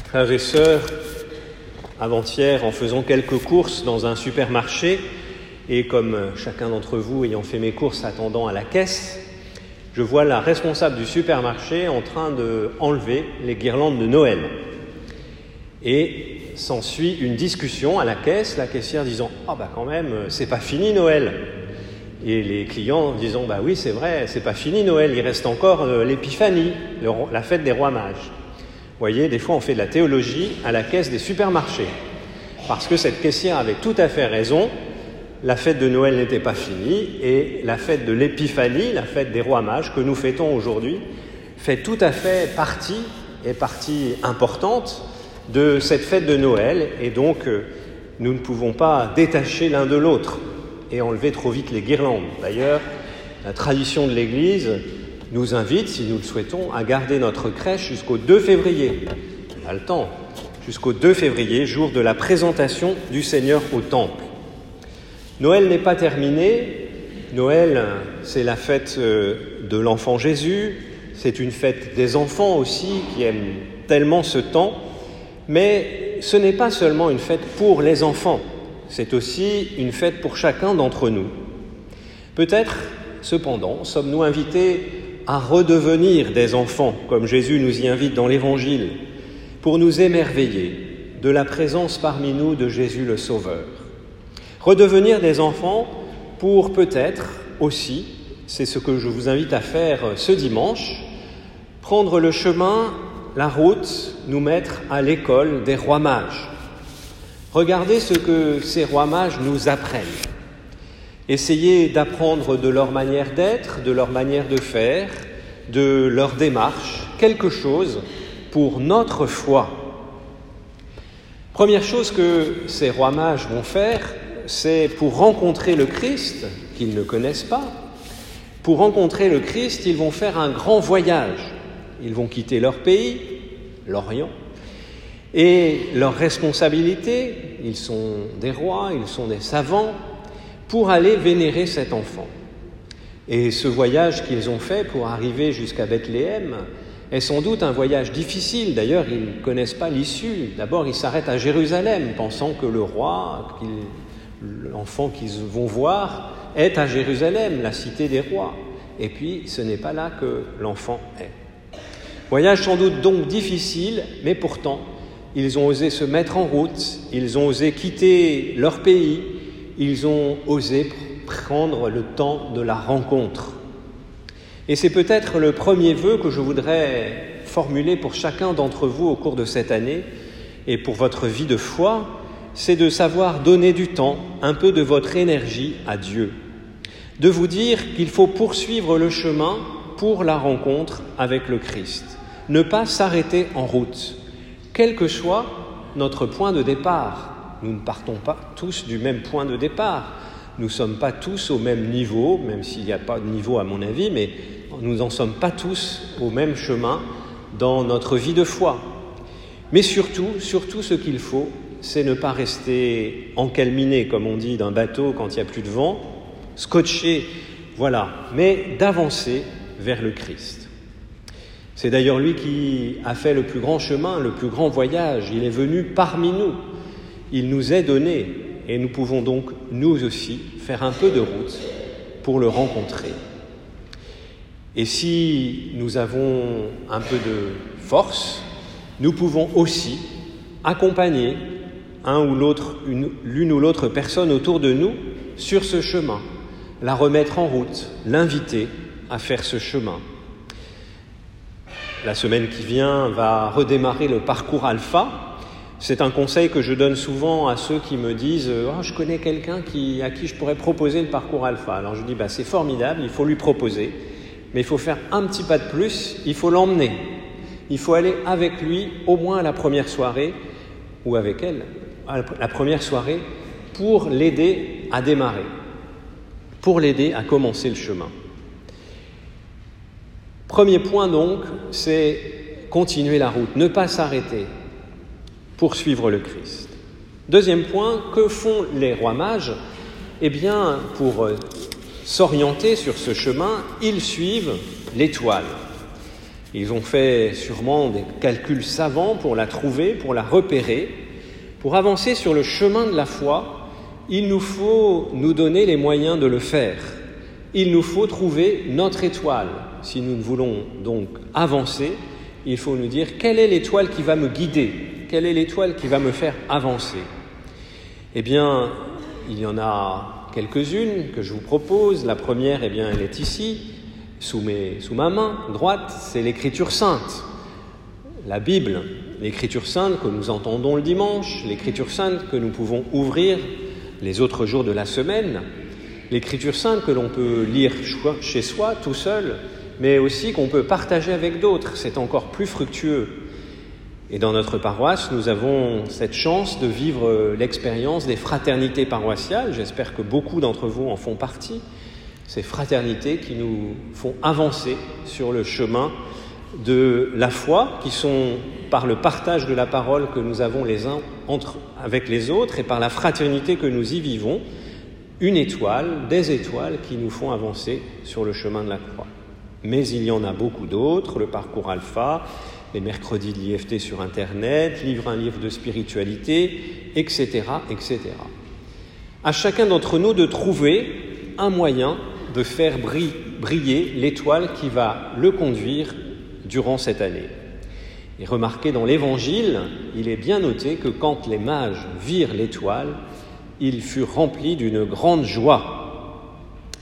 Frères et sœurs, avant-hier, en faisant quelques courses dans un supermarché, et comme chacun d'entre vous ayant fait mes courses attendant à la caisse, je vois la responsable du supermarché en train d'enlever les guirlandes de Noël. Et s'ensuit une discussion à la caisse, la caissière disant « Ah bah quand même, c'est pas fini Noël !» Et les clients disant « Bah oui, c'est vrai, c'est pas fini Noël, il reste encore l'épiphanie, la fête des rois mages. » Vous voyez, des fois on fait de la théologie à la caisse des supermarchés. Parce que cette caissière avait tout à fait raison, la fête de Noël n'était pas finie et la fête de l'épiphanie, la fête des rois mages que nous fêtons aujourd'hui, fait tout à fait partie importante de cette fête de Noël. Et donc nous ne pouvons pas détacher l'un de l'autre et enlever trop vite les guirlandes. D'ailleurs, la tradition de l'Église nous invite, si nous le souhaitons, à garder notre crèche jusqu'au 2 février. On a le temps. Jusqu'au 2 février, jour de la présentation du Seigneur au Temple. Noël n'est pas terminé. Noël, c'est la fête de l'enfant Jésus. C'est une fête des enfants aussi, qui aiment tellement ce temps. Mais ce n'est pas seulement une fête pour les enfants. C'est aussi une fête pour chacun d'entre nous. Peut-être, cependant, sommes-nous invités à redevenir des enfants, comme Jésus nous y invite dans l'Évangile, pour nous émerveiller de la présence parmi nous de Jésus le Sauveur. Redevenir des enfants pour peut-être aussi, c'est ce que je vous invite à faire ce dimanche, prendre le chemin, la route, nous mettre à l'école des rois mages. Regardez ce que ces rois mages nous apprennent. Essayez d'apprendre de leur manière d'être, de leur manière de faire, de leur démarche, quelque chose pour notre foi. Première chose que ces rois mages vont faire, c'est pour rencontrer le Christ, qu'ils ne connaissent pas, pour rencontrer le Christ, ils vont faire un grand voyage. Ils vont quitter leur pays, l'Orient, et leur responsabilité, ils sont des rois, ils sont des savants, pour aller vénérer cet enfant. Et ce voyage qu'ils ont fait pour arriver jusqu'à Bethléem est sans doute un voyage difficile. D'ailleurs, ils ne connaissent pas l'issue. D'abord, ils s'arrêtent à Jérusalem, pensant que le roi, l'enfant qu'ils vont voir, est à Jérusalem, la cité des rois. Et puis, ce n'est pas là que l'enfant est. Voyage sans doute donc difficile, mais pourtant, ils ont osé se mettre en route, ils ont osé quitter leur pays, ils ont osé prendre le temps de la rencontre. Et c'est peut-être le premier vœu que je voudrais formuler pour chacun d'entre vous au cours de cette année et pour votre vie de foi, c'est de savoir donner du temps, un peu de votre énergie à Dieu. De vous dire qu'il faut poursuivre le chemin pour la rencontre avec le Christ. Ne pas s'arrêter en route, quel que soit notre point de départ. Nous ne partons pas tous du même point de départ. Nous ne sommes pas tous au même niveau, même s'il n'y a pas de niveau à mon avis, mais nous n'en sommes pas tous au même chemin dans notre vie de foi. Mais surtout ce qu'il faut, c'est ne pas rester encalminé, comme on dit, d'un bateau quand il n'y a plus de vent, scotché, voilà, mais d'avancer vers le Christ. C'est d'ailleurs lui qui a fait le plus grand chemin, le plus grand voyage. Il est venu parmi nous. Il nous est donné et nous pouvons donc, nous aussi, faire un peu de route pour le rencontrer. Et si nous avons un peu de force, nous pouvons aussi accompagner l'une ou l'autre personne autour de nous sur ce chemin, la remettre en route, l'inviter à faire ce chemin. La semaine qui vient va redémarrer le parcours Alpha. C'est un conseil que je donne souvent à ceux qui me disent « Oh, je connais quelqu'un à qui je pourrais proposer le parcours Alpha ». Alors je dis « C'est formidable, il faut lui proposer, mais il faut faire un petit pas de plus, il faut l'emmener. Il faut aller avec lui au moins à la première soirée, ou avec elle, à la première soirée, pour l'aider à démarrer, pour l'aider à commencer le chemin. » Premier point donc, c'est continuer la route, ne pas s'arrêter, poursuivre le Christ. Deuxième point, que font les rois mages ? Eh bien, pour s'orienter sur ce chemin, ils suivent l'étoile. Ils ont fait sûrement des calculs savants pour la trouver, pour la repérer. Pour avancer sur le chemin de la foi, il nous faut nous donner les moyens de le faire. Il nous faut trouver notre étoile. Si nous voulons donc avancer, il faut nous dire quelle est l'étoile qui va me guider, quelle est l'étoile qui va me faire avancer. Eh bien, il y en a quelques-unes que je vous propose. La première, eh bien, elle est ici, sous ma main droite, c'est l'Écriture sainte. La Bible, l'Écriture sainte que nous entendons le dimanche, l'Écriture sainte que nous pouvons ouvrir les autres jours de la semaine, l'Écriture sainte que l'on peut lire chez soi, tout seul, mais aussi qu'on peut partager avec d'autres. C'est encore plus fructueux. Et dans notre paroisse, nous avons cette chance de vivre l'expérience des fraternités paroissiales. J'espère que beaucoup d'entre vous en font partie. Ces fraternités qui nous font avancer sur le chemin de la foi, qui sont par le partage de la parole que nous avons les uns avec les autres et par la fraternité que nous y vivons, une étoile, des étoiles qui nous font avancer sur le chemin de la croix. Mais il y en a beaucoup d'autres, le parcours alpha, les mercredis de l'IFT sur Internet, un livre de spiritualité, etc., etc. À chacun d'entre nous de trouver un moyen de faire briller l'étoile qui va le conduire durant cette année. Et remarquez, dans l'Évangile, il est bien noté que quand les mages virent l'étoile, ils furent remplis d'une grande joie.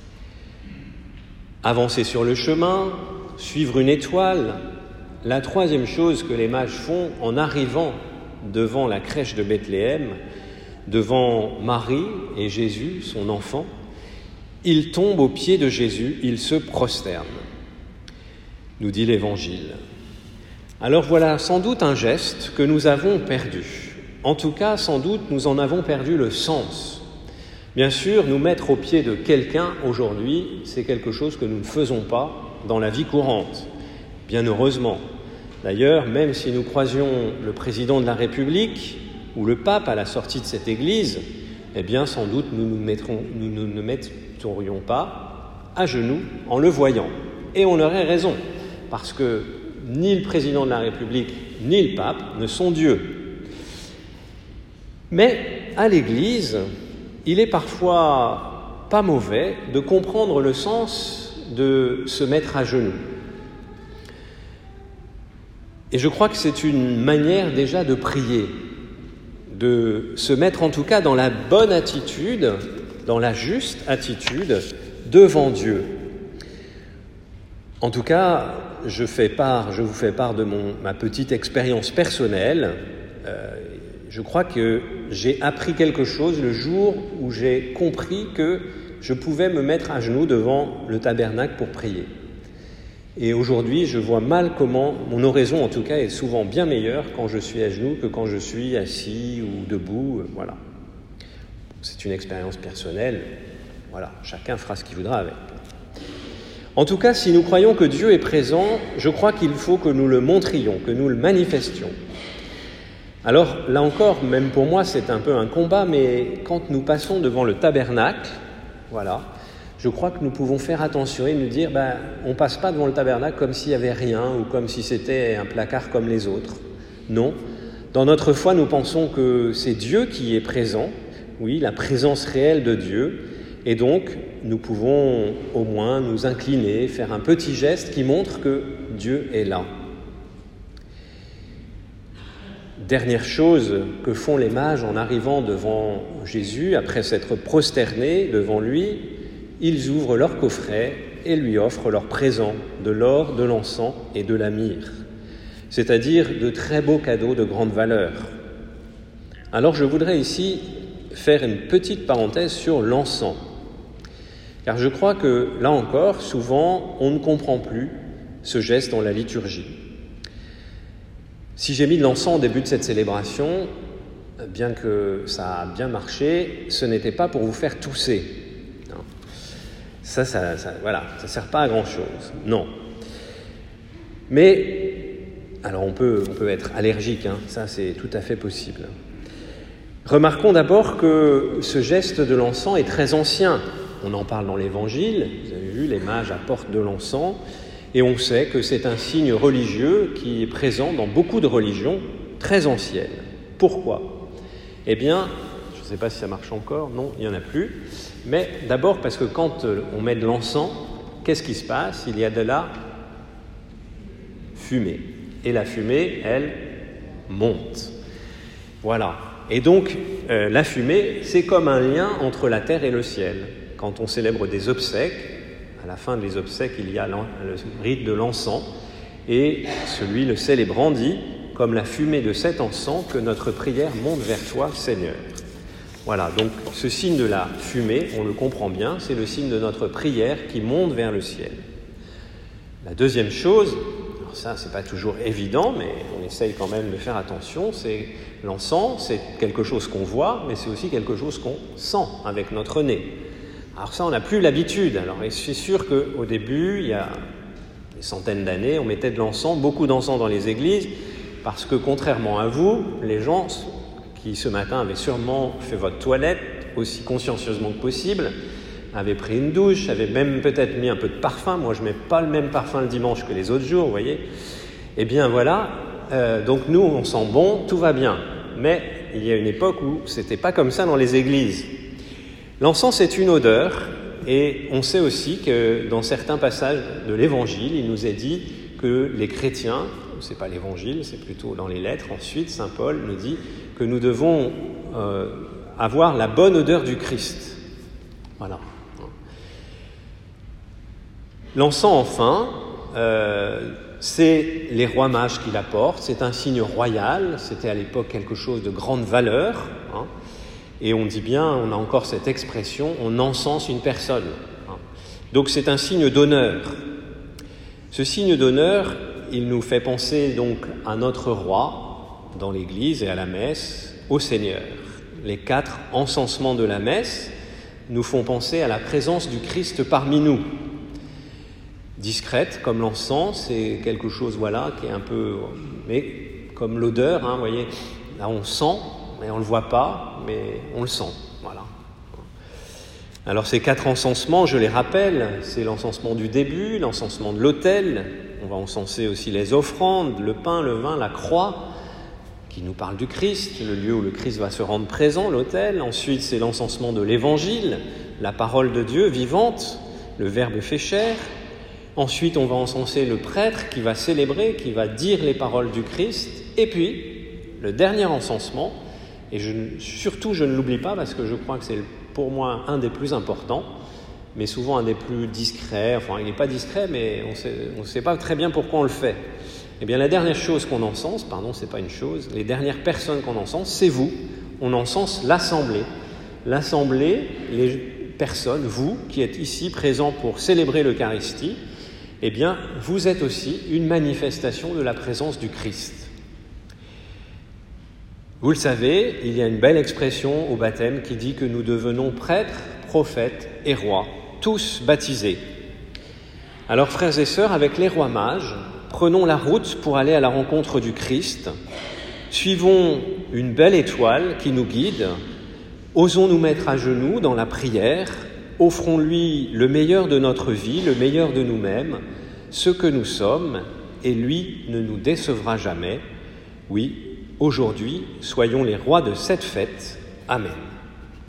Avancer sur le chemin, suivre une étoile. La troisième chose que les mages font en arrivant devant la crèche de Bethléem, devant Marie et Jésus, son enfant, ils tombent aux pieds de Jésus, ils se prosternent, nous dit l'Évangile. Alors voilà sans doute un geste que nous avons perdu. En tout cas, sans doute, nous en avons perdu le sens. Bien sûr, nous mettre aux pieds de quelqu'un aujourd'hui, c'est quelque chose que nous ne faisons pas dans la vie courante. Bien heureusement. D'ailleurs, même si nous croisions le président de la République ou le pape à la sortie de cette église, eh bien, sans doute, nous ne mettrions pas à genoux en le voyant. Et on aurait raison, parce que ni le président de la République, ni le pape ne sont Dieu. Mais à l'Église, il est parfois pas mauvais de comprendre le sens de se mettre à genoux. Et je crois que c'est une manière déjà de prier, de se mettre en tout cas dans la bonne attitude, dans la juste attitude devant Dieu. En tout cas, je vous fais part de ma petite expérience personnelle. Je crois que j'ai appris quelque chose le jour où j'ai compris que je pouvais me mettre à genoux devant le tabernacle pour prier. Et aujourd'hui, je vois mal comment mon oraison, en tout cas, est souvent bien meilleure quand je suis à genoux que quand je suis assis ou debout. Voilà. C'est une expérience personnelle. Voilà, chacun fera ce qu'il voudra avec. En tout cas, si nous croyons que Dieu est présent, je crois qu'il faut que nous le montrions, que nous le manifestions. Alors, là encore, même pour moi, c'est un peu un combat, mais quand nous passons devant le tabernacle, voilà, je crois que nous pouvons faire attention et nous dire, on ne passe pas devant le tabernacle comme s'il n'y avait rien ou comme si c'était un placard comme les autres. Non, dans notre foi, nous pensons que c'est Dieu qui est présent, oui, la présence réelle de Dieu, et donc nous pouvons au moins nous incliner, faire un petit geste qui montre que Dieu est là. Dernière chose que font les mages en arrivant devant Jésus, après s'être prosternés devant lui, ils ouvrent leur coffret et lui offrent leurs présents, de l'or, de l'encens et de la myrrhe, c'est-à-dire de très beaux cadeaux de grande valeur. Alors je voudrais ici faire une petite parenthèse sur l'encens, car je crois que, là encore, souvent, on ne comprend plus ce geste dans la liturgie. Si j'ai mis de l'encens au début de cette célébration, bien que ça a bien marché, ce n'était pas pour vous faire tousser. Non. Ça sert pas à grand-chose. Non. Mais, alors on peut être allergique, ça c'est tout à fait possible. Remarquons d'abord que ce geste de l'encens est très ancien. On en parle dans l'Évangile, vous avez vu, les mages apportent de l'encens. Et on sait que c'est un signe religieux qui est présent dans beaucoup de religions très anciennes. Pourquoi ? Eh bien, je ne sais pas si ça marche encore, non, il n'y en a plus. Mais d'abord parce que quand on met de l'encens, qu'est-ce qui se passe ? Il y a de la fumée. Et la fumée, elle, monte. Voilà. Et donc, la fumée, c'est comme un lien entre la terre et le ciel. Quand on célèbre des obsèques, à la fin des obsèques, il y a le rite de l'encens, et celui, le célébrant, dit « Comme la fumée de cet encens, que notre prière monte vers toi, Seigneur ». Voilà, donc ce signe de la fumée, on le comprend bien, c'est le signe de notre prière qui monte vers le ciel. La deuxième chose, alors ça c'est pas toujours évident, mais on essaye quand même de faire attention, c'est l'encens, c'est quelque chose qu'on voit, mais c'est aussi quelque chose qu'on sent avec notre nez. Alors ça, on n'a plus l'habitude. Alors c'est sûr qu'au début, il y a des centaines d'années, on mettait de l'encens, beaucoup d'encens dans les églises, parce que contrairement à vous, les gens qui ce matin avaient sûrement fait votre toilette aussi consciencieusement que possible, avaient pris une douche, avaient même peut-être mis un peu de parfum. Moi, je ne mets pas le même parfum le dimanche que les autres jours, vous voyez. Eh bien voilà, donc nous, on sent bon, tout va bien. Mais il y a une époque où ce n'était pas comme ça dans les églises. L'encens, c'est une odeur, et on sait aussi que dans certains passages de l'Évangile, il nous est dit que les chrétiens, ce n'est pas l'Évangile, c'est plutôt dans les lettres, ensuite, saint Paul nous dit que nous devons avoir la bonne odeur du Christ. Voilà. L'encens, enfin, c'est les rois mages qui l'apportent, c'est un signe royal, c'était à l'époque quelque chose de grande valeur, hein. Et on dit bien, on a encore cette expression, on encense une personne. Donc c'est un signe d'honneur. Ce signe d'honneur, il nous fait penser donc à notre roi dans l'église et à la messe, au Seigneur. Les 4 encensements de la messe nous font penser à la présence du Christ parmi nous. Discrète comme l'encens, c'est quelque chose voilà qui est un peu, mais comme l'odeur, hein, vous voyez, là on sent. Mais on ne le voit pas, mais on le sent. Voilà. Alors ces 4 encensements, je les rappelle, c'est l'encensement du début, l'encensement de l'autel, on va encenser aussi les offrandes, le pain, le vin, la croix, qui nous parle du Christ, le lieu où le Christ va se rendre présent, l'autel. Ensuite, c'est l'encensement de l'Évangile, la parole de Dieu vivante, le Verbe fait chair. Ensuite, on va encenser le prêtre qui va célébrer, qui va dire les paroles du Christ. Et puis, le dernier encensement, et surtout, je ne l'oublie pas parce que je crois que c'est pour moi un des plus importants, mais souvent un des plus discrets. Enfin, il n'est pas discret, mais on ne sait pas très bien pourquoi on le fait. Eh bien, la dernière chose qu'on encense, c'est pas une chose, les dernières personnes qu'on encense, c'est vous. On encense l'assemblée. L'assemblée, les personnes, vous qui êtes ici présents pour célébrer l'Eucharistie, eh bien, vous êtes aussi une manifestation de la présence du Christ. Vous le savez, il y a une belle expression au baptême qui dit que nous devenons prêtres, prophètes et rois, tous baptisés. Alors frères et sœurs, avec les rois mages, prenons la route pour aller à la rencontre du Christ. Suivons une belle étoile qui nous guide. Osons nous mettre à genoux dans la prière. Offrons-lui le meilleur de notre vie, le meilleur de nous-mêmes, ce que nous sommes, et lui ne nous décevra jamais. Oui, aujourd'hui, soyons les rois de cette fête. Amen.